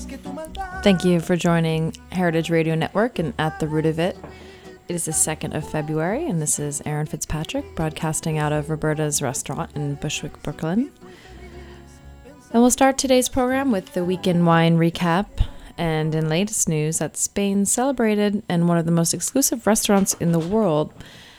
Thank you for joining Heritage Radio Network and At the Root of It. It is the 2nd of February, and this is Erin Fitzpatrick broadcasting out of Roberta's Restaurant in Bushwick, Brooklyn. And we'll start today's program with the weekend wine recap. And in latest news, that Spain celebrated and one of the most exclusive restaurants in the world,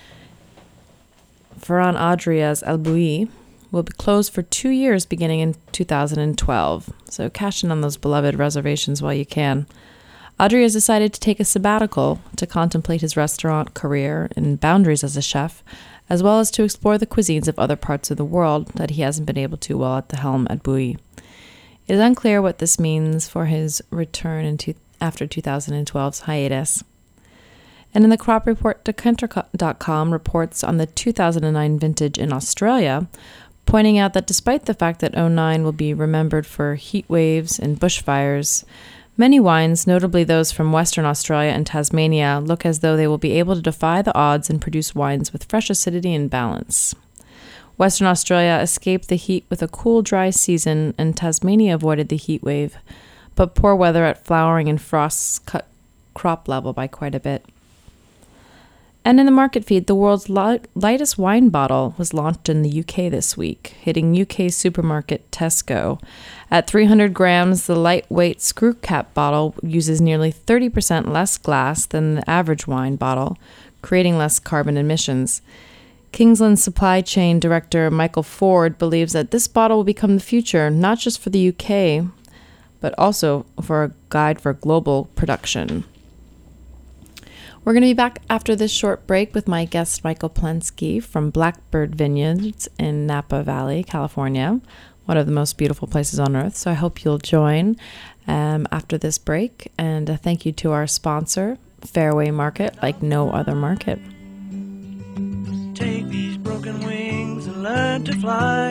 Ferran Adrià's El Bulli, will be closed for 2 years beginning in 2012. So cash in on those beloved reservations while you can. Adrià has decided to take a sabbatical to contemplate his restaurant career and boundaries as a chef, as well as to explore the cuisines of other parts of the world that he hasn't been able to while at the helm at Bulli. It is unclear what this means for his return after 2012's hiatus. And in the crop report, Decanter.com reports on the 2009 vintage in Australia, pointing out that despite the fact that 2009 will be remembered for heat waves and bushfires, many wines, notably those from Western Australia and Tasmania, look as though they will be able to defy the odds and produce wines with fresh acidity and balance. Western Australia escaped the heat with a cool, dry season, and Tasmania avoided the heat wave, but poor weather at flowering and frosts cut crop level by quite a bit. And in the market feed, the world's lightest wine bottle was launched in the UK this week, hitting UK supermarket Tesco. At 300 grams, the lightweight screw cap bottle uses nearly 30% less glass than the average wine bottle, creating less carbon emissions. Kingsland Supply Chain Director Michael Ford believes that this bottle will become the future, not just for the UK, but also for a guide for global production. We're going to be back after this short break with my guest, Michael Plensky from Blackbird Vineyards in Napa Valley, California, one of the most beautiful places on earth. So I hope you'll join after this break. And thank you to our sponsor, Fairway Market, like no other market. Take these broken wings and learn to fly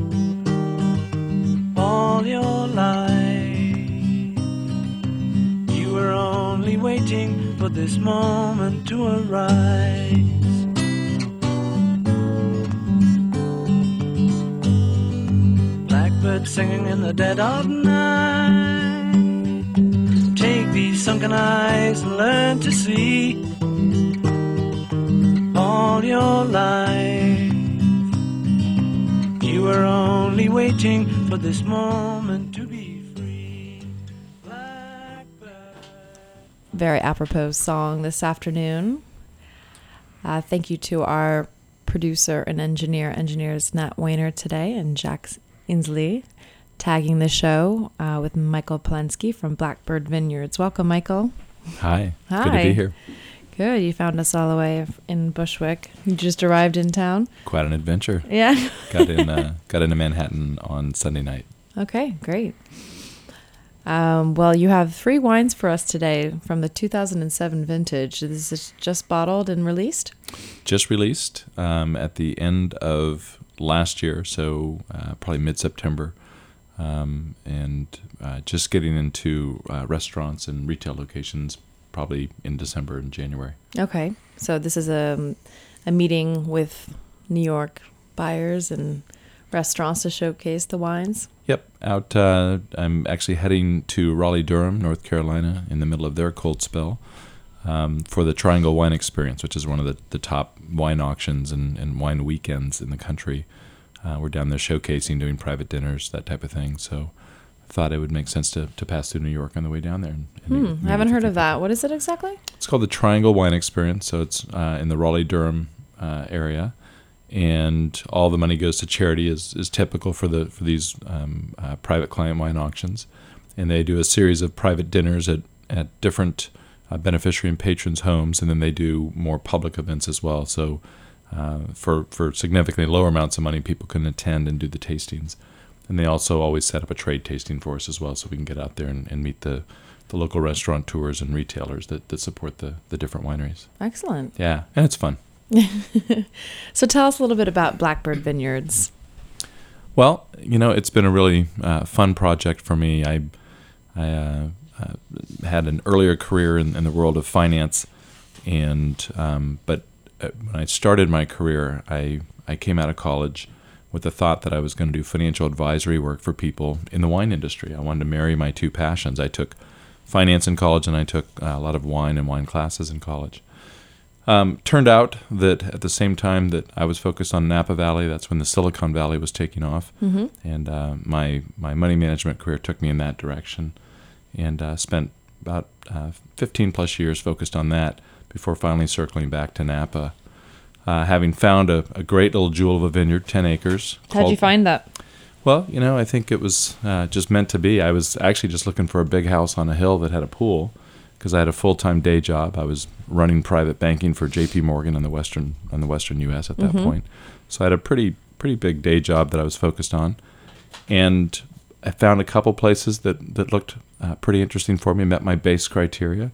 all your life. You were only waiting for this moment to arise. Blackbird singing in the dead of night. Take these sunken eyes and learn to see all your life. You were only waiting for this moment to be free. Very apropos song this afternoon. Thank you to our producer and engineers Nat Weiner today and Jack Inslee, tagging the show with Michael Plensky from Blackbird Vineyards. Welcome, Michael. Hi. Good to be here. Good. You found us all the way in Bushwick. You just arrived in town. Quite an adventure. Yeah. got into Manhattan on Sunday night. Okay, great. Well, you have 3 wines for us today from the 2007 vintage. This is just bottled and released? Just released at the end of last year, so probably mid-September, and just getting into restaurants and retail locations probably in December and January. Okay, so this is a meeting with New York buyers and restaurants to showcase the wines? Yep. I'm actually heading to Raleigh-Durham, North Carolina, in the middle of their cold spell for the Triangle Wine Experience, which is one of the top wine auctions and wine weekends in the country. We're down there showcasing, doing private dinners, that type of thing. So I thought it would make sense to pass through New York on the way down there. I haven't heard of that. What is it exactly? It's called the Triangle Wine Experience. So it's in the Raleigh-Durham area. And all the money goes to charity, is typical for these private client wine auctions. And they do a series of private dinners at different beneficiary and patrons' homes, and then they do more public events as well. So for significantly lower amounts of money, people can attend and do the tastings. And they also always set up a trade tasting for us as well, so we can get out there and meet the local restaurateurs and retailers that support the different wineries. Excellent. Yeah, and it's fun. So tell us a little bit about Blackbird Vineyards. Well, it's been a really fun project for me. I had an earlier career in the world of finance, but when I started my career, I came out of college with the thought that I was going to do financial advisory work for people in the wine industry. I wanted to marry my two passions. I took finance in college, and I took a lot of wine and wine classes in college. Turned out that at the same time that I was focused on Napa Valley, that's when the Silicon Valley was taking off, and my money management career took me in that direction, and spent about 15 plus years focused on that before finally circling back to Napa, having found a great little jewel of a vineyard, 10 acres. How'd you find that? Well, I think it was just meant to be. I was actually just looking for a big house on a hill that had a pool, because I had a full-time day job. I was running private banking for J.P. Morgan in the western U.S. at that point. So I had a pretty big day job that I was focused on, and I found a couple places that looked pretty interesting for me, met my base criteria,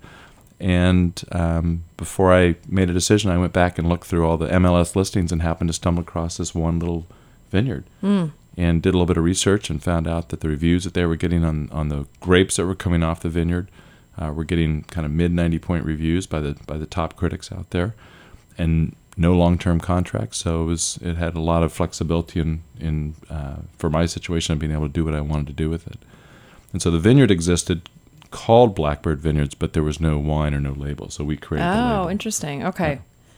and before I made a decision, I went back and looked through all the MLS listings and happened to stumble across this one little vineyard. And did a little bit of research and found out that the reviews that they were getting on the grapes that were coming off the vineyard were getting kind of mid 90-point reviews by the top critics out there, and no long-term contracts. So it had a lot of flexibility in for my situation of being able to do what I wanted to do with it. And so the vineyard existed, called Blackbird Vineyards, but there was no wine or no label. So we created the label. Oh, interesting. Okay. Yeah.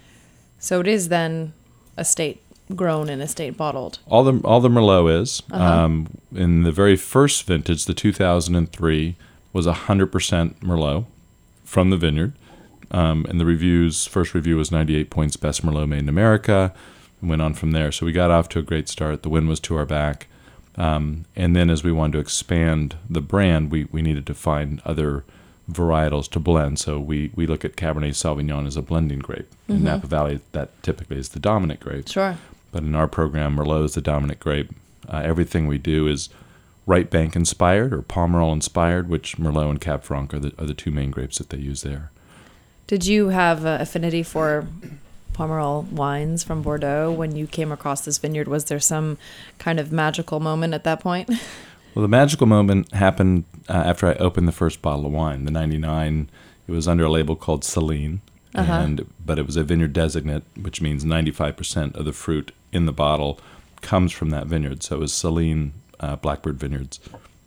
So it is then estate grown and estate bottled. All the Merlot is. In the very first vintage, the 2003, was 100% Merlot from the vineyard. And the first review was 98 points, best Merlot made in America, and went on from there. So we got off to a great start. The wind was to our back. And then as we wanted to expand the brand, we needed to find other varietals to blend. So we look at Cabernet Sauvignon as a blending grape. In Napa Valley, that typically is the dominant grape. Sure. But in our program, Merlot is the dominant grape. Everything we do is Right Bank inspired or Pomerol inspired, which Merlot and Cab Franc are the two main grapes that they use there. Did you have an affinity for Pomerol wines from Bordeaux when you came across this vineyard? Was there some kind of magical moment at that point? Well, the magical moment happened after I opened the first bottle of wine, the 99. It was under a label called Celine, but it was a vineyard designate, which means 95% of the fruit in the bottle comes from that vineyard. So it was Celine Blackbird Vineyards,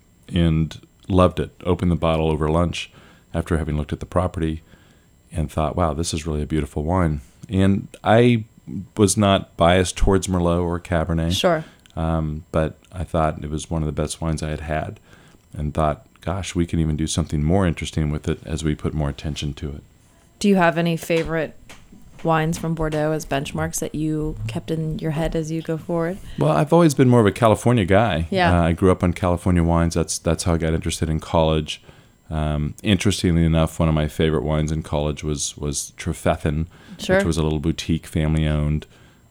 and loved it. Opened the bottle over lunch after having looked at the property and thought, wow, this is really a beautiful wine. And I was not biased towards Merlot or Cabernet. Sure. But I thought it was one of the best wines I had had, and thought, gosh, we can even do something more interesting with it as we put more attention to it. Do you have any favorite wines from Bordeaux as benchmarks that you kept in your head as you go forward? Well, I've always been more of a California guy. Yeah. I grew up on California wines. That's how I got interested in college. Interestingly enough, one of my favorite wines in college was Trefethen, which was a little boutique, family-owned.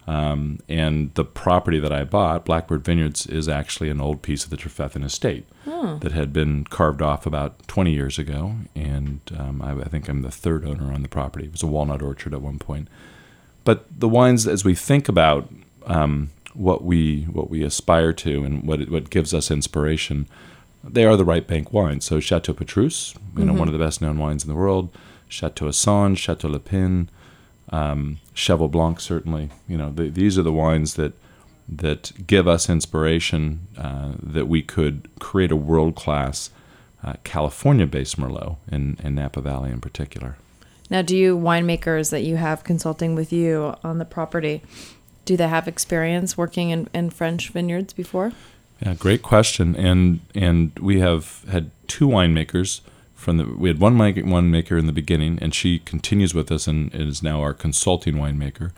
And the property that I bought, Blackbird Vineyards, is actually an old piece of the Trefethen estate that had been carved off about 20 years ago. And I think I'm the third owner on the property. It was a walnut orchard at one point. But the wines, as we think about what we aspire to and what gives us inspiration, they are the Right Bank wines. So Chateau Petrus, one of the best known wines in the world. Chateau Assange, Chateau Le Pin, Cheval Blanc, certainly. These are the wines that give us inspiration that we could create a world-class California-based Merlot in Napa Valley in particular. Now, do you winemakers that you have consulting with you on the property, do they have experience working in French vineyards before? Yeah, great question. And we have had two winemakers. We had one winemaker in the beginning, and she continues with us and is now our consulting winemaker.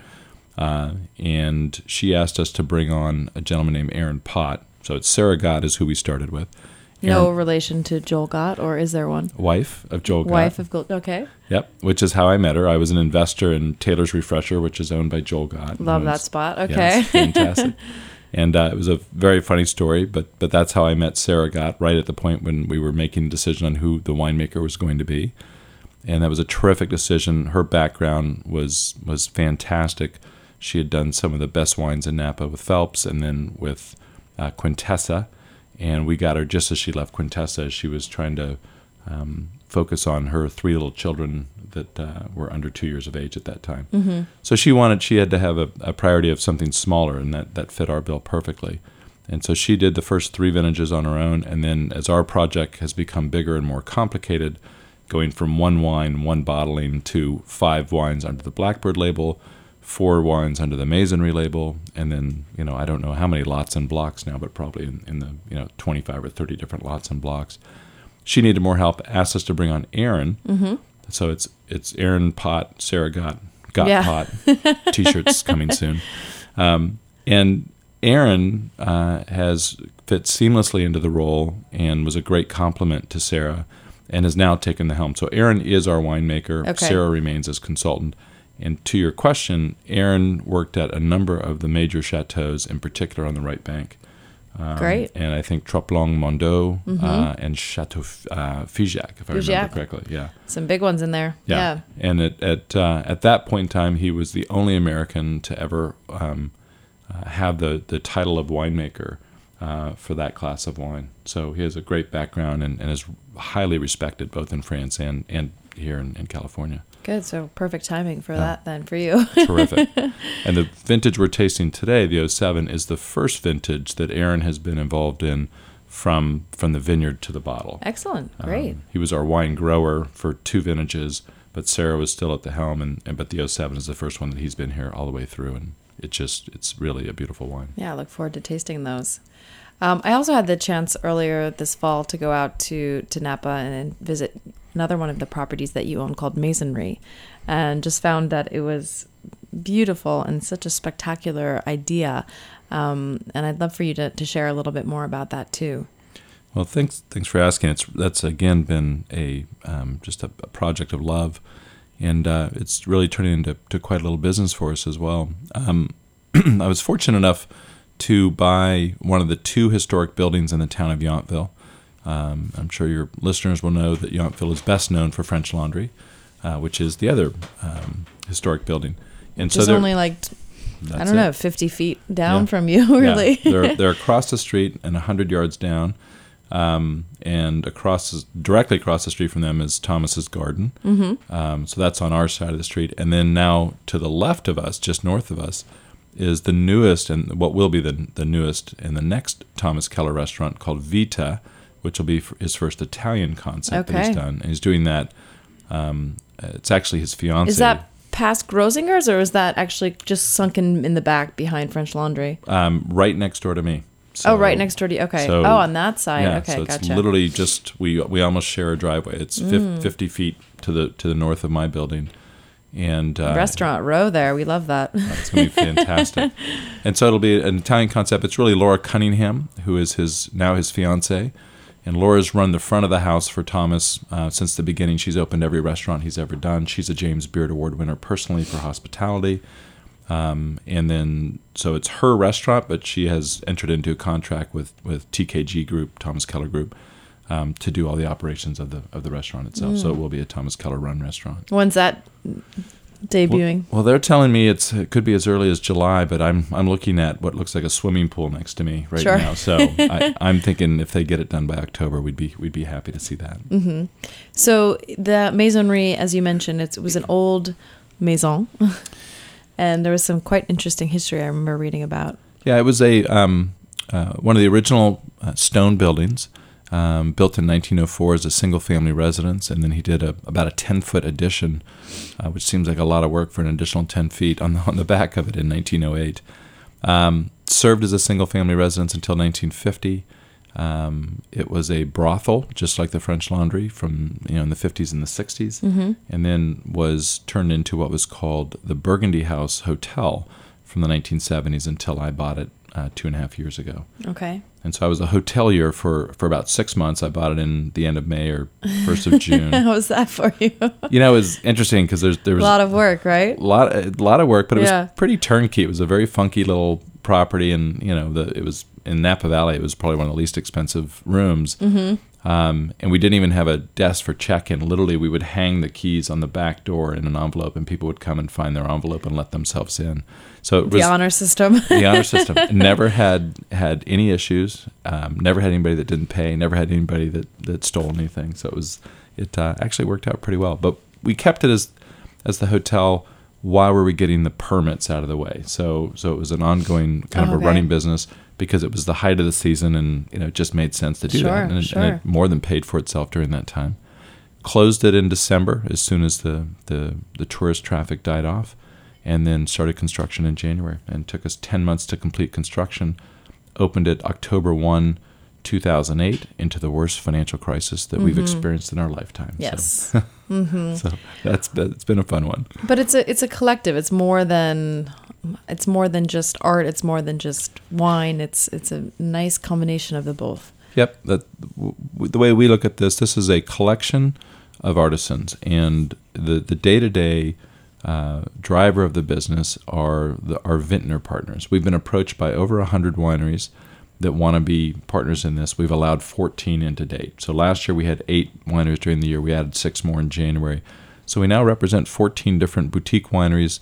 And she asked us to bring on a gentleman named Aaron Pott. So it's Sarah Gott is who we started with. No relation to Joel Gott, or is there one? Wife of Joel Gott. Wife of Joel, okay. Yep, which is how I met her. I was an investor in Taylor's Refresher, which is owned by Joel Gott. Love that spot, okay. Yes, fantastic. And it was a very funny story, but that's how I met Sarah Gott, right at the point when we were making a decision on who the winemaker was going to be. And that was a terrific decision. Her background was fantastic. She had done some of the best wines in Napa with Phelps and then with Quintessa. And we got her just as she left Quintessa. She was trying to focus on her 3 little children that were under 2 years of age at that time. So she had to have a priority of something smaller, and that fit our bill perfectly. And so she did the first 3 vintages on her own, and then as our project has become bigger and more complicated, going from 1 wine, 1 bottling to 5 wines under the Blackbird label, 4 wines under the Maisonry label, and then, I don't know how many lots and blocks now, but probably in the 25 or 30 different lots and blocks. She needed more help, asked us to bring on Aaron. So it's Aaron Pot, Sarah got Pot. T-shirts coming soon. And Aaron has fit seamlessly into the role and was a great compliment to Sarah and has now taken the helm. So Aaron is our winemaker. Okay. Sarah remains as consultant. And to your question, Aaron worked at a number of the major chateaux, in particular on the right bank. Great. And I think Troplong Mondot and Chateau Figeac, if I remember correctly. Yeah. Some big ones in there. Yeah. And at that point in time, he was the only American to ever have the title of winemaker for that class of wine. So he has a great background and is highly respected both in France and here in California. Good. So perfect timing for that then for you. Terrific. And the vintage we're tasting today, the 07, is the first vintage that Aaron has been involved in from the vineyard to the bottle. Excellent. Great. He was our wine grower for 2 vintages, but Sarah was still at the helm, but the 07 is the first one that he's been here all the way through, and it's really a beautiful wine. Yeah, I look forward to tasting those. I also had the chance earlier this fall to go out to Napa and visit another one of the properties that you own called Maisonry, and just found that it was beautiful and such a spectacular idea. And I'd love for you to share a little bit more about that too. Well, thanks for asking. That's again been just a project of love, and it's really turning into quite a little business for us as well. I was fortunate enough to buy one of the 2 historic buildings in the town of Yountville. I'm sure your listeners will know that Yountville is best known for French Laundry, which is the other historic building. And just only 50 feet down from you, really. Yeah. They're across the street and 100 yards down, and directly across the street from them is Thomas's Garden. So that's on our side of the street. And then now to the left of us, just north of us, is the newest and what will be the newest and the next Thomas Keller restaurant called Vita, which will be his first Italian concept that he's done. And he's doing that. It's actually his fiancée. Is that past Grosinger's, or is that actually just sunken in the back behind French Laundry? Right next door to me. So, right next door to you. Okay. So, on that side. Yeah, okay, so it's gotcha. literally just we almost share a driveway. It's 50 feet to the north of my building. And Restaurant Row there. We love that. It's going to be fantastic. And so it'll be an Italian concept. It's really Laura Cunningham, who is his fiancée. And Laura's run the front of the house for Thomas since the beginning. She's opened every restaurant he's ever done. She's a James Beard Award winner personally for hospitality. And then, so it's her restaurant, but she has entered into a contract with TKG Group, Thomas Keller Group, to do all the operations of the restaurant itself. So it will be a Thomas Keller run restaurant. When's that debuting? Well, they're telling me it could be as early as July, but I'm looking at what looks like a swimming pool next to me right now. So I'm thinking if they get it done by October, we'd be happy to see that. Mm-hmm. So the Maisonry, as you mentioned, it was an old maison, and there was some quite interesting history I remember reading about. Yeah, it was a one of the original stone buildings. Built in 1904 as a single-family residence, and then he did about a 10-foot addition, which seems like a lot of work for an additional 10 feet on the back of it in 1908. Served as a single-family residence until 1950. It was a brothel, just like the French Laundry from in the 50s and the 60s, and then was turned into what was called the Burgundy House Hotel from the 1970s until I bought it 2.5 years ago. Okay. And so I was a hotelier for about 6 months. I bought it in the end of May or 1st of June. How was that for you? It was interesting because there was a lot of work, right? A lot of work, but it was pretty turnkey. It was a very funky little property, and it was in Napa Valley. It was probably one of the least expensive rooms. And we didn't even have a desk for check-in. Literally, we would hang the keys on the back door in an envelope, and people would come and find their envelope and let themselves in. So it was The honor system. the honor system. Never had any issues. Never had anybody that didn't pay. Never had anybody that stole anything. So it actually worked out pretty well. But we kept it as the hotel while we were getting the permits out of the way. So it was an ongoing kind of a running business, because it was the height of the season, and it just made sense to do that. And it more than paid for itself during that time. Closed it in December as soon as the tourist traffic died off, and then started construction in January. And it took us 10 months to complete construction. Opened it October 1, 2008, into the worst financial crisis that we've experienced in our lifetime. Yes. So, so it's been a fun one. But it's a collective. It's more than just art. It's more than just wine. It's a nice combination of the both. Yep. The way we look at this is a collection of artisans, and the day-to-day driver of the business are our vintner partners. We've been approached by over 100 wineries that want to be partners in this. We've allowed 14 in to date. So last year we had 8 wineries during the year. We added 6 more in January. So we now represent 14 different boutique wineries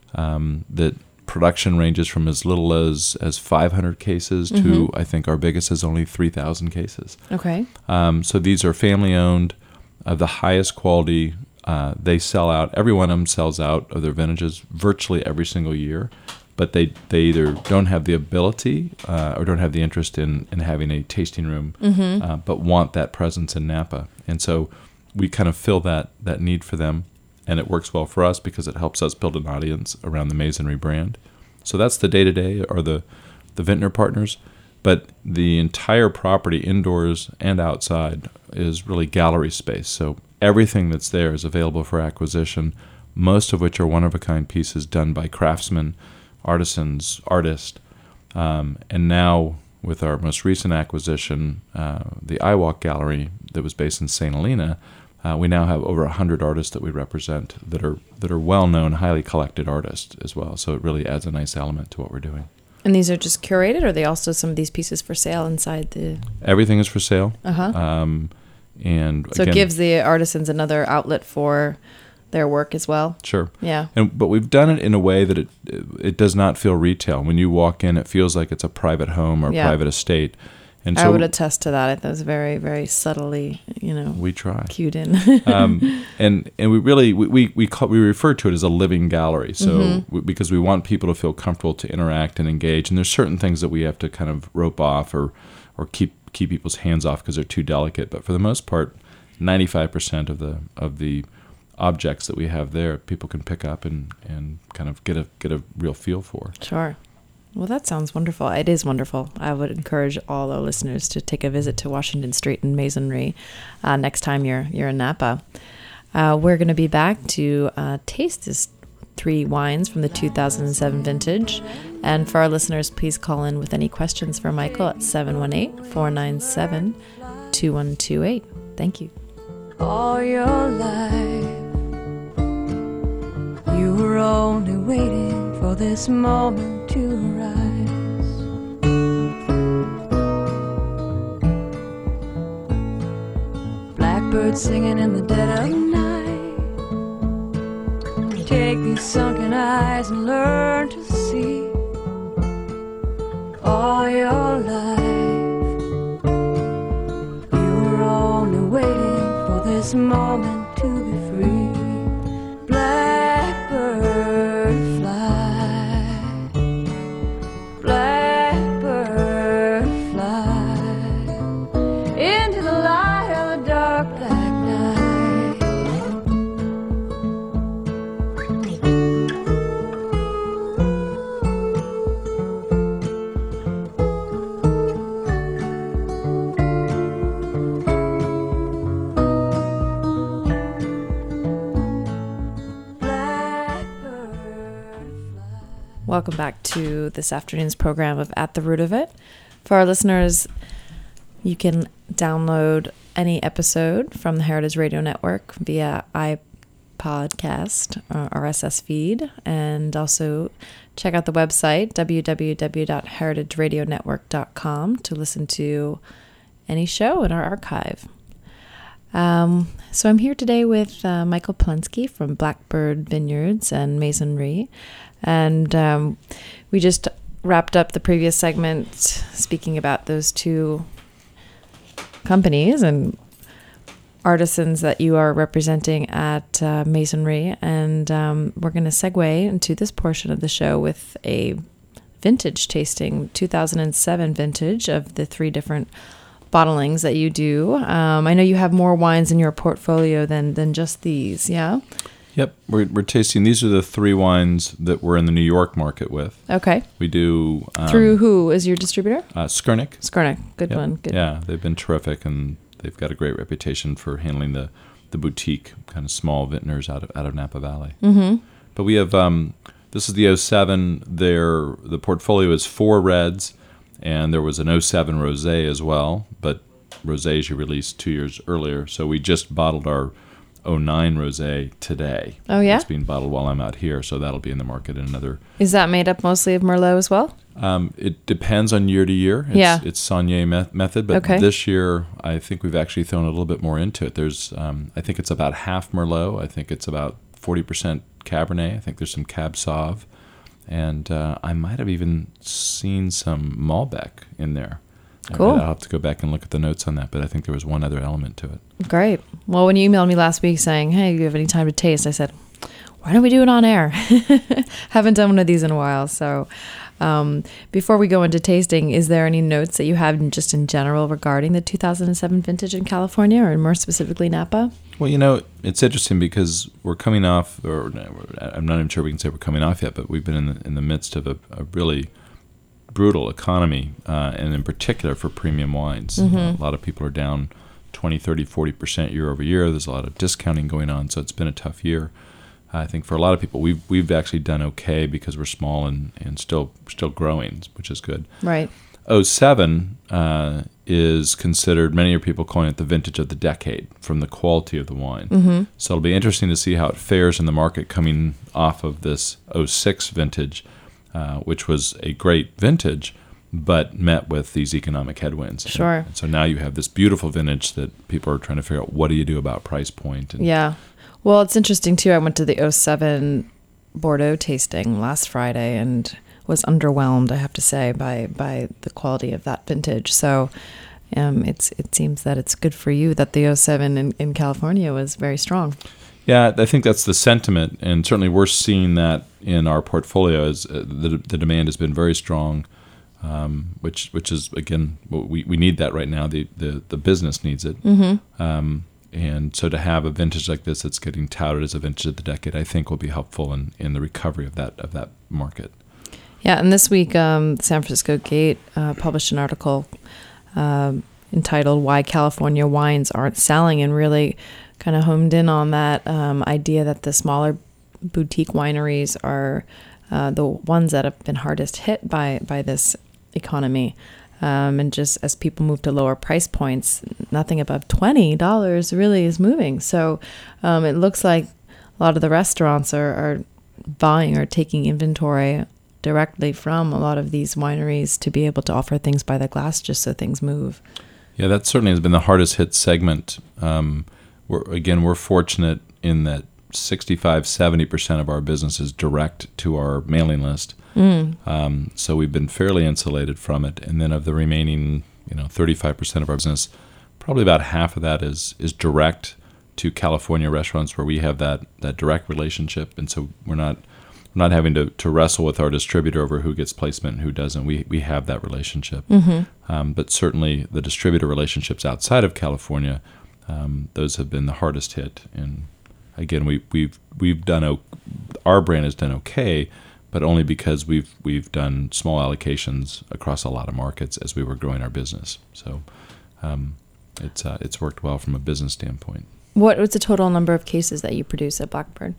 that production ranges from as little as 500 cases to, I think our biggest is only 3,000 cases. Okay. So these are family-owned, of the highest quality. They sell out. Every one of them sells out of their vintages virtually every single year. But they either don't have the ability or don't have the interest in having a tasting room, but want that presence in Napa. And so we kind of fill that need for them, and it works well for us because it helps us build an audience around the Maisonry brand. So that's the day-to-day, or the vintner partners. But the entire property, indoors and outside, is really gallery space. So everything that's there is available for acquisition, most of which are one-of-a-kind pieces done by craftsmen, artisans, artists, and now with our most recent acquisition, the iWalk Gallery that was based in St. Helena, we now have over 100 artists that we represent that are well-known, highly collected artists as well. So it really adds a nice element to what we're doing. And these are just curated, or are they also some of these pieces for sale inside the... Everything is for sale. And so again, it gives the artisans another outlet for their work as well. Sure. Yeah. But we've done it in a way that it does not feel retail. When you walk in, it feels like it's a private home or private estate. And so I would attest to that. That was very, very subtly, we try cued in. and we really we refer to it as a living gallery. So because we want people to feel comfortable to interact and engage. And there's certain things that we have to kind of rope off or keep people's hands off because they're too delicate. But for the most part, 95% of the objects that we have there, people can pick up and kind of get a real feel for. Sure. Well, that sounds wonderful. It is wonderful. I would encourage all our listeners to take a visit to Washington Street and Masonry next time you're in Napa. We're going to be back to taste these 3 wines from the 2007 vintage. And for our listeners, please call in with any questions for Michael at 718-497-2128. Thank you. All your life, you were only waiting for this moment to arise. Blackbird singing in the dead of night. Take these sunken eyes and learn to see. All your life, you were only waiting for this moment to be free. Blackbird fly, blackbird fly into the light of the dark black night. Welcome back to this afternoon's program of At the Root of It. For our listeners, you can download any episode from the Heritage Radio Network via iPodcast or RSS feed, and also check out the website www.heritageradionetwork.com to listen to any show in our archive. So I'm here today with Michael Polensky from Blackbird Vineyards and Masonry. And we just wrapped up the previous segment speaking about those two companies and artisans that you are representing at Masonry. And we're going to segue into this portion of the show with a vintage tasting, 2007 vintage of the three different bottlings that you do. I know you have more wines in your portfolio than just these, yeah? Yep, we're tasting. These are the three wines that we're in the New York market with. Okay. We do through who is your distributor? Skurnik. Skurnik, good Yep. one. Good. Yeah, they've been terrific, and they've got a great reputation for handling the boutique kind of small vintners out of Napa Valley. Mm-hmm. But we have this is the 07. The portfolio is 4 reds, and there was an 07 rosé as well. But rosés you released 2 years earlier, so we just bottled our 09 rosé today. Oh, yeah? It's being bottled while I'm out here, so that'll be in the market in another. Is that made up mostly of Merlot as well? It depends on year to year. It's Saunier method, but Okay. this year I think we've actually thrown a little bit more into it. There's, I think it's about half Merlot. I think it's about 40% Cabernet. I think there's some Cab Sauv, and I might have even seen some Malbec in there. Cool. I'll have to go back and look at the notes on that, but I think there was one other element to it. Great. Well, when you emailed me last week saying, hey, do you have any time to taste? I said, why don't we do it on air? Haven't done one of these in a while. So before we go into tasting, is there any notes that you have just in general regarding the 2007 vintage in California, or more specifically Napa? Well, it's interesting because we're coming off, or I'm not even sure we can say we're coming off yet, but we've been in the midst of a really brutal economy, and in particular for premium wines. Mm-hmm. A lot of people are down 20, 30, 40% year over year. There's a lot of discounting going on, so it's been a tough year. I think for a lot of people, we've actually done okay because we're small and still growing, which is good. Right. 07 is considered, many people calling it the vintage of the decade from the quality of the wine. Mm-hmm. So it'll be interesting to see how it fares in the market coming off of this 06 vintage, which was a great vintage, but met with these economic headwinds. Sure. And so now you have this beautiful vintage that people are trying to figure out, what do you do about price point? And Yeah. Well, it's interesting, too. I went to the 07 Bordeaux tasting last Friday and was underwhelmed, I have to say, by the quality of that vintage. So it seems that it's good for you that the 07 in California was very strong. Yeah, I think that's the sentiment, and certainly we're seeing that in our portfolio. As the demand has been very strong, which is, again, we need that right now. The business needs it. Mm-hmm. And so to have a vintage like this that's getting touted as a vintage of the decade, I think will be helpful in the recovery of that market. Yeah, and this week, San Francisco Gate published an article entitled "Why California Wines Aren't Selling," and really kind of homed in on that idea that the smaller boutique wineries are the ones that have been hardest hit by this economy. And just as people move to lower price points, nothing above $20 really is moving. So it looks like a lot of the restaurants are buying or taking inventory directly from a lot of these wineries to be able to offer things by the glass just so things move. Yeah, that certainly has been the hardest hit segment. We're fortunate in that 65-70% of our business is direct to our mailing list. So we've been fairly insulated from it. And then of the remaining, 35% of our business, probably about half of that is direct to California restaurants where we have that direct relationship. And so we're not having to wrestle with our distributor over who gets placement and who doesn't. We have that relationship. Mm-hmm. But certainly the distributor relationships outside of California, those have been the hardest hit. And again, we've done our brand has done okay, but only because we've done small allocations across a lot of markets as we were growing our business. So it's worked well from a business standpoint. What was the total number of cases that you produce at Blackbird?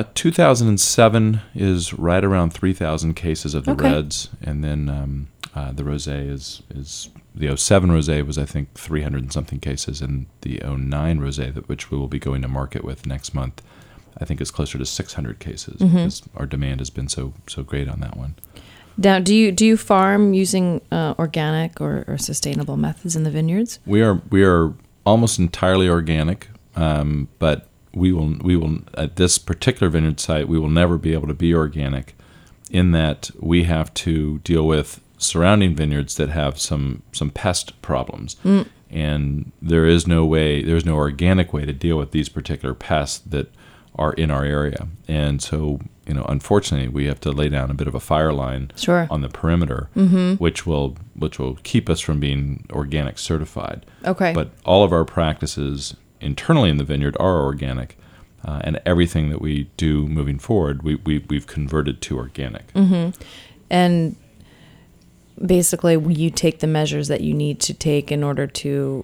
2007 is right around 3,000 cases of the Okay. reds, and then the rosé is the 07 rosé was, I think, 300 and something cases, and the 09 rosé, which we will be going to market with next month, I think is closer to 600 cases, because our demand has been so great on that one. Now, do you farm using organic or sustainable methods in the vineyards? We are almost entirely organic, but we will at this particular vineyard site we will never be able to be organic, in that we have to deal with surrounding vineyards that have some pest problems, and there is no organic way to deal with these particular pests that are in our area, and so unfortunately we have to lay down a bit of a fire line Sure. on the perimeter, which will keep us from being organic certified. Okay. But all of our practices internally in the vineyard are organic, and everything that we do moving forward, we've converted to organic. And basically, you take the measures that you need to take in order to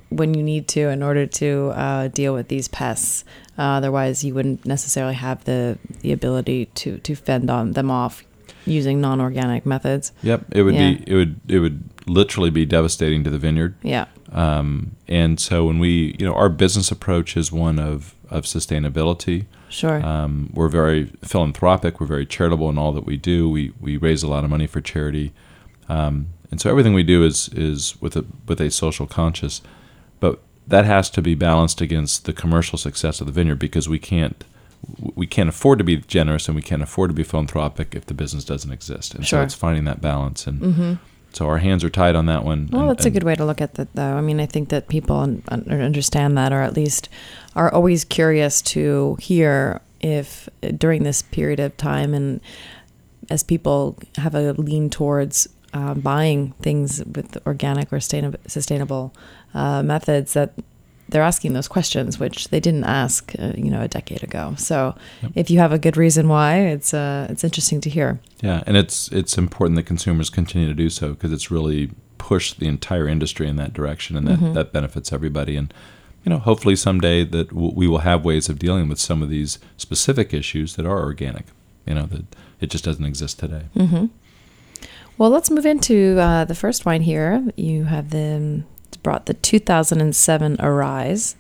deal with these pests. Otherwise, you wouldn't necessarily have the ability to fend on them off using non-organic methods. Yep, it would literally be devastating to the vineyard. Yeah. And so when our business approach is one of sustainability. Sure. We're very philanthropic. We're very charitable in all that we do. We raise a lot of money for charity. And so everything we do is with a social conscience, but that has to be balanced against the commercial success of the vineyard, because we can't afford to be generous and we can't afford to be philanthropic if the business doesn't exist. And Sure. so it's finding that balance, and so our hands are tied on that one. Well, that's a good way to look at that, though. I mean, I think that people understand that, or at least are always curious to hear if during this period of time, and as people have a lean towards buying things with organic or sustainable methods, that they're asking those questions, which they didn't ask, a decade ago. So, if you have a good reason why, it's interesting to hear. Yeah, and it's important that consumers continue to do so, because it's really pushed the entire industry in that direction, and that benefits everybody. And hopefully someday that we will have ways of dealing with some of these specific issues that are organic. That it just doesn't exist today. Well, let's move into the first wine here. You have brought the 2007 Arise,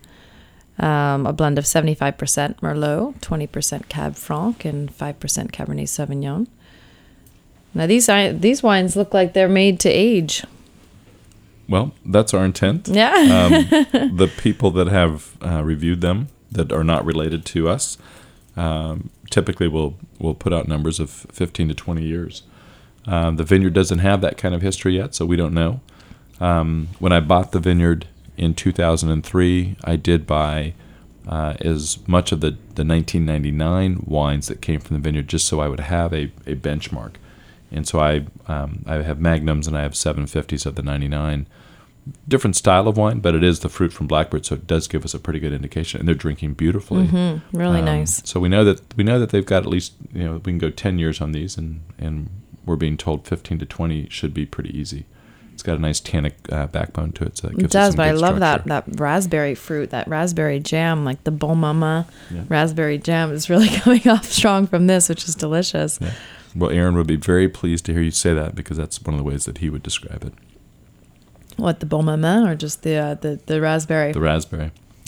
a blend of 75% Merlot, 20% Cab Franc, and 5% Cabernet Sauvignon. Now, these wines look like they're made to age. Well, that's our intent. Yeah. The people that have reviewed them that are not related to us typically will put out numbers of 15 to 20 years. The vineyard doesn't have that kind of history yet, so we don't know. When I bought the vineyard in 2003, I did buy as much of the 1999 wines that came from the vineyard, just so I would have a benchmark. And so I have Magnums and I have 750s of the 99. Different style of wine, but it is the fruit from Blackbird, so it does give us a pretty good indication. And they're drinking beautifully. Really nice. So we know that they've got at least, we can go 10 years on these, and we're being told 15 to 20 should be pretty easy. It's got a nice tannic backbone to it, so that gives it does. Some but I love structure. that raspberry fruit, that raspberry jam, like the Bon Mama raspberry jam is really coming off strong from this, which is delicious. Yeah. Well, Aaron would be very pleased to hear you say that, because that's one of the ways that he would describe it. What, the Bon Mama, or just the raspberry? The raspberry.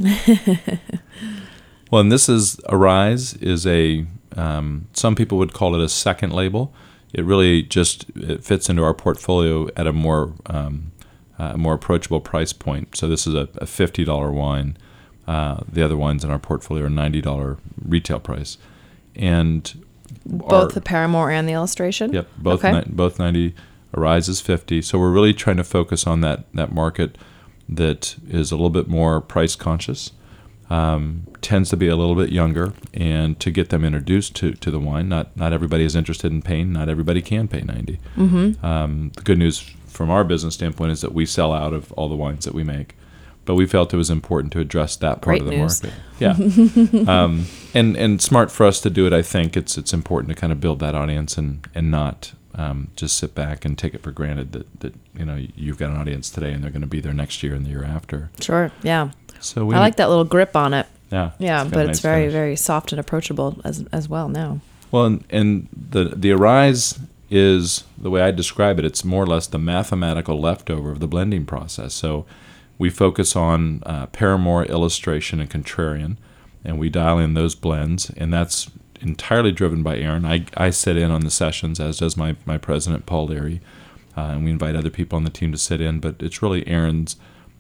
Well, and this is Arise is a some people would call it a second label. It really it fits into our portfolio at a more approachable price point. So this is a $50 wine. The other wines in our portfolio are $90 retail price, and both the Paramour and the Illustration. Yep, both 90. Arise is 50. So we're really trying to focus on that market that is a little bit more price conscious. Tends to be a little bit younger, and to get them introduced to the wine. Not everybody is interested in paying. Not everybody can pay 90. The good news from our business standpoint is that we sell out of all the wines that we make, but we felt it was important to address that part of the market. Yeah, and smart for us to do it. I think it's important to kind of build that audience and not just sit back and take it for granted that you've got an audience today and they're going to be there next year and the year after. Sure. Yeah. So I like that little grip on it. Yeah, but it's very, very soft and approachable as well now. Well, and the Arise is, the way I describe it, it's more or less the mathematical leftover of the blending process. So we focus on Paramour, Illustration, and Contrarian, and we dial in those blends, and that's entirely driven by Aaron. I sit in on the sessions, as does my president, Paul Leary, and we invite other people on the team to sit in, but it's really Aaron's,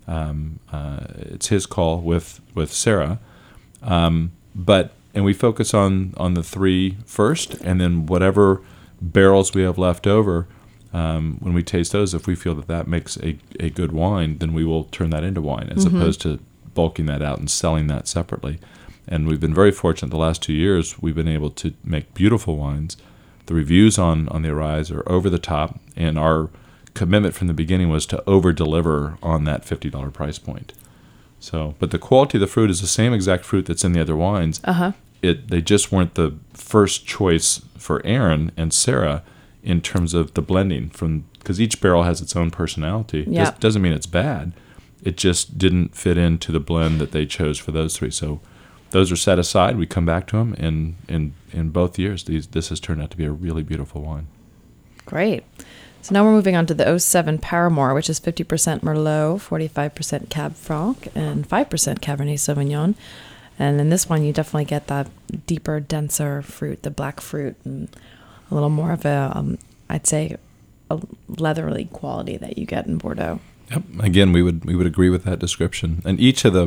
it's his call with Sarah. And we focus on the 3 first, and then whatever barrels we have left over, when we taste those, if we feel that makes a good wine, then we will turn that into wine, as opposed to bulking that out and selling that separately. And we've been very fortunate the last 2 years. We've been able to make beautiful wines. The reviews on the Arise are over the top, and our commitment from the beginning was to over-deliver on that $50 price point. So, but the quality of the fruit is the same exact fruit that's in the other wines. They just weren't the first choice for Aaron and Sarah in terms of the blending, because each barrel has its own personality. Yeah. Doesn't mean it's bad. It just didn't fit into the blend that they chose for those 3. So those are set aside. We come back to them, and in both years, this has turned out to be a really beautiful wine. Great. So now we're moving on to the 07 Paramore, which is 50% Merlot, 45% Cab Franc, and 5% Cabernet Sauvignon. And in this one, you definitely get that deeper, denser fruit, the black fruit, and a little more of a, I'd say, a leathery quality that you get in Bordeaux. Yep. Again, we would agree with that description. And each of the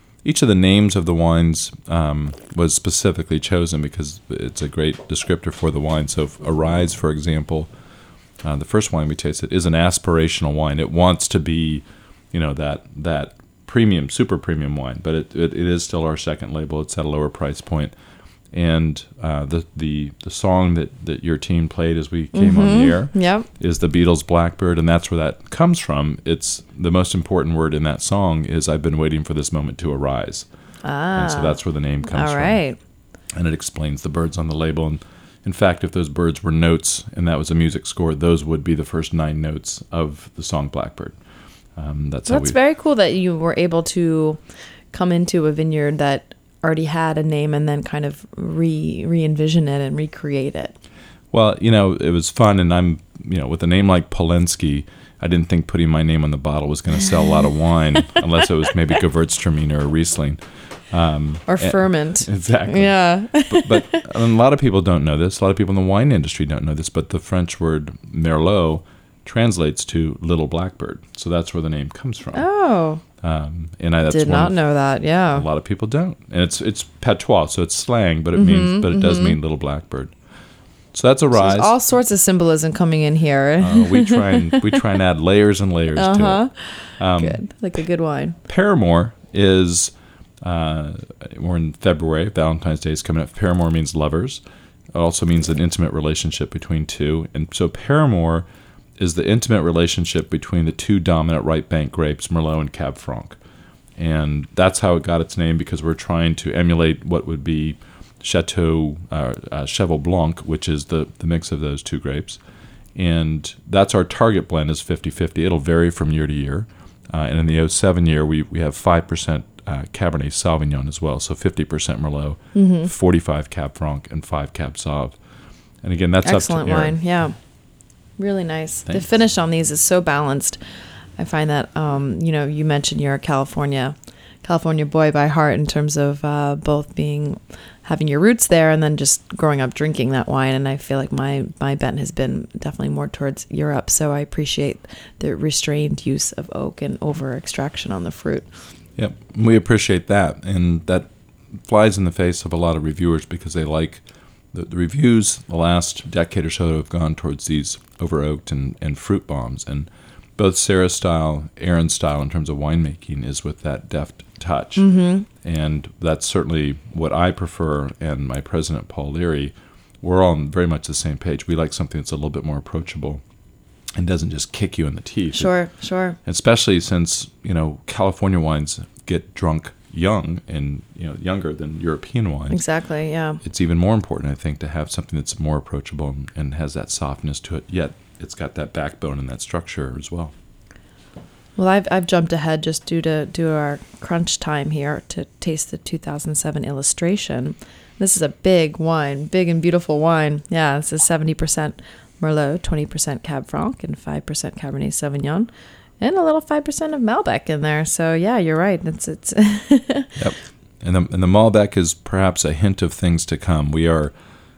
names of the wines was specifically chosen because it's a great descriptor for the wine. So Arise, for example, the first wine we tasted is an aspirational wine. It wants to be, that premium, super premium wine, but it is still our second label. It's at a lower price point. And the song that your team played as we came on the air is the Beatles' Blackbird, and that's where that comes from. It's the most important word in that song is I've been waiting for this moment to arise. And so that's where the name comes from. All right. And it explains the birds on the label. And in fact, if those birds were notes and that was a music score, those would be the first 9 notes of the song Blackbird. That's very cool that you were able to come into a vineyard that already had a name and then kind of re-envision it and recreate it. Well, it was fun, and I'm, with a name like Polensky, I didn't think putting my name on the bottle was going to sell a lot of wine, unless it was maybe Gewürztraminer or Riesling. Or ferment. Exactly. Yeah. but a lot of people don't know this. A lot of people in the wine industry don't know this, but the French word Merlot translates to little blackbird. So that's where the name comes from. Oh. And that's did not know that. Yeah. A lot of people don't. And it's patois, so it's slang, but it means, but it does mean little blackbird. So that's Arise. So there's all sorts of symbolism coming in here. We try and add layers and layers to it. Good. Like a good wine. Paramore is we're in February. Valentine's Day is coming up. Paramore means lovers. It also means an intimate relationship between two. And so Paramore is the intimate relationship between the 2 dominant right bank grapes, Merlot and Cab Franc. And that's how it got its name, because we're trying to emulate what would be Cheval Blanc, which is the mix of those 2 grapes. And that's our target blend is 50-50. It'll vary from year to year. And in the 07 year, we have 5% Cabernet Sauvignon as well. So 50% Merlot, 45 Cab Franc, and 5 Cab Sauv. And again, that's excellent up to Aaron. wine. Yeah. Really nice. Thanks. The finish on these is so balanced. I find that, you mentioned you're a California boy by heart in terms of both having your roots there and then just growing up drinking that wine. And I feel like my bent has been definitely more towards Europe. So I appreciate the restrained use of oak and over extraction on the fruit. Yep, we appreciate that. And that flies in the face of a lot of reviewers because they like the reviews the last decade or so have gone towards these over-oaked and fruit bombs. And both Sarah's style, Aaron's style in terms of winemaking is with that deft touch. And that's certainly what I prefer, and my president, Paul Leary, we're all on very much the same page. We like something that's a little bit more approachable and doesn't just kick you in the teeth. Sure. Especially since, California wines get drunk young and younger than European wines. Exactly, yeah. It's even more important, I think, to have something that's more approachable and has that softness to it, yet it's got that backbone and that structure as well. Well, I've jumped ahead just due to our crunch time here to taste the 2007 Illustration. This is a big wine, big and beautiful wine. Yeah, this is 70% Merlot, 20% Cab Franc, and 5% Cabernet Sauvignon. And a little 5% of Malbec in there. So, yeah, you're right. It's Yep. And the Malbec is perhaps a hint of things to come. We are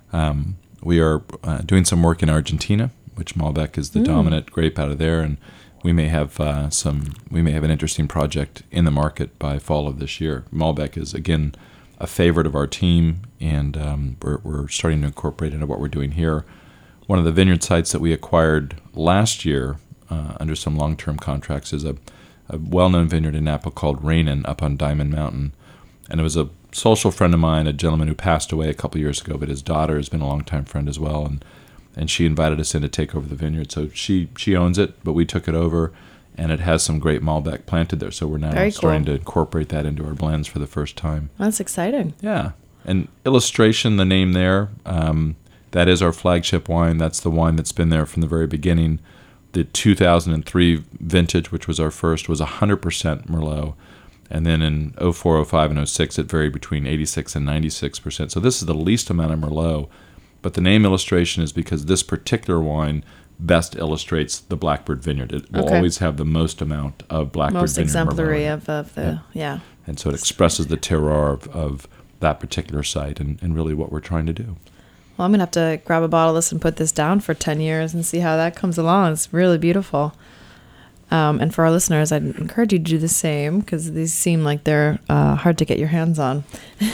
doing some work in Argentina, which Malbec is the dominant grape out of there, and we may have an interesting project in the market by fall of this year. Malbec is again a favorite of our team, and we're starting to incorporate into what we're doing here. One of the vineyard sites that we acquired last year under some long-term contracts is a well-known vineyard in Napa called Rainin up on Diamond Mountain. And it was a social friend of mine, a gentleman who passed away a couple years ago, but his daughter has been a longtime friend as well, and she invited us in to take over the vineyard. So she owns it, but we took it over, and it has some great Malbec planted there. So we're now starting to incorporate that into our blends for the first time. That's exciting. Yeah. And Illustration, the name there, that is our flagship wine. That's the wine that's been there from the very beginning. The 2003 vintage, which was our first, was 100% Merlot. And then in 04, 05, and 06, it varied between 86 and 96%. So this is the least amount of Merlot. But the name Illustration is because this particular wine best illustrates the Blackbird Vineyard. It will always have the most amount of Blackbird most Vineyard exemplary Merlot. of the, yeah. And so it expresses the terroir of that particular site and really what we're trying to do. Well, I'm going to have to grab a bottle of this and put this down for 10 years and see how that comes along. It's really beautiful. And for our listeners, I'd encourage you to do the same because these seem like they're hard to get your hands on.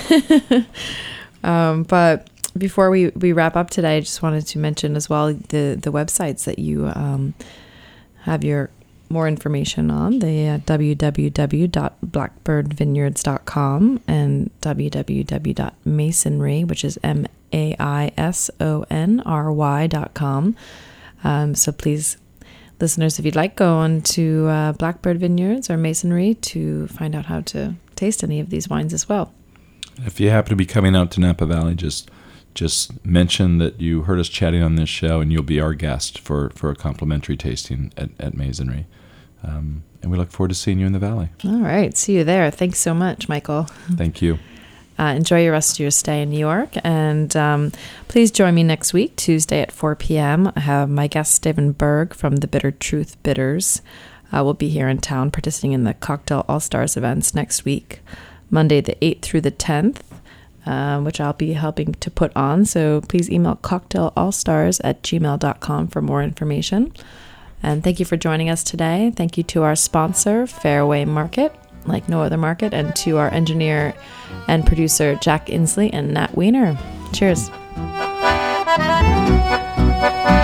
But before we wrap up today, I just wanted to mention as well the websites that you have your more information on, the www.blackbirdvineyards.com and www.masonry, which is MAISONRY.com. So please, listeners, if you'd like, go on to Blackbird Vineyards or Masonry to find out how to taste any of these wines as well. If you happen to be coming out to Napa Valley, just mention that you heard us chatting on this show, and you'll be our guest for a complimentary tasting at Masonry. And we look forward to seeing you in the Valley. All right. See you there. Thanks so much, Michael. Thank you. Enjoy your rest of your stay in New York. And please join me next week, Tuesday at 4 p.m. I have my guest, Stephen Berg from the Bitter Truth Bitters. Will be here in town participating in the Cocktail All-Stars events next week, Monday the 8th through the 10th, which I'll be helping to put on. So please email cocktailallstars@gmail.com for more information. And thank you for joining us today. Thank you to our sponsor, Fairway Market, like no other market, and to our engineer and producer, Jack Inslee and Nat Weiner. Cheers.